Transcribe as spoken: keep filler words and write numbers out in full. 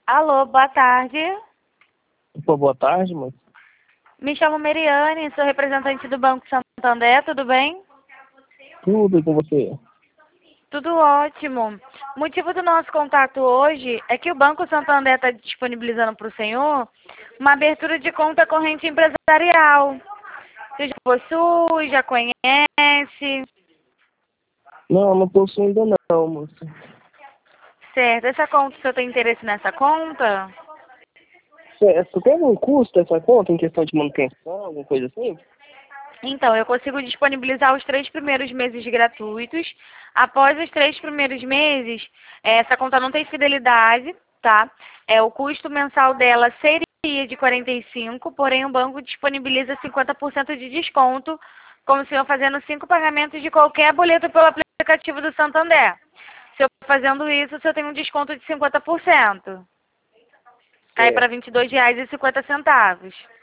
Alô, boa tarde. Pô, boa tarde, moço. Me chamo Meriane, sou representante do Banco Santander, tudo bem? Tudo com você. Tudo ótimo. O motivo do nosso contato hoje é que o Banco Santander está disponibilizando para o senhor uma abertura de conta corrente empresarial. Você já possui, já conhece? Não, não posso ainda não, moço. Certo. Essa conta, o senhor tem interesse nessa conta? Certo. Tem algum custo essa conta em questão de manutenção, alguma coisa assim? Então, eu consigo disponibilizar os três primeiros meses gratuitos. Após os três primeiros meses, eh, essa conta não tem fidelidade, tá? É, o custo mensal dela seria de quarenta e cinco, porém o banco disponibiliza cinquenta por cento de desconto, como se eu fazendo cinco pagamentos de qualquer boleto pelo aplicativo do Santander. Se eu fazendo isso, se eu tenho um desconto de cinquenta por cento. Cai para Certo. vinte e dois reais e cinquenta centavos.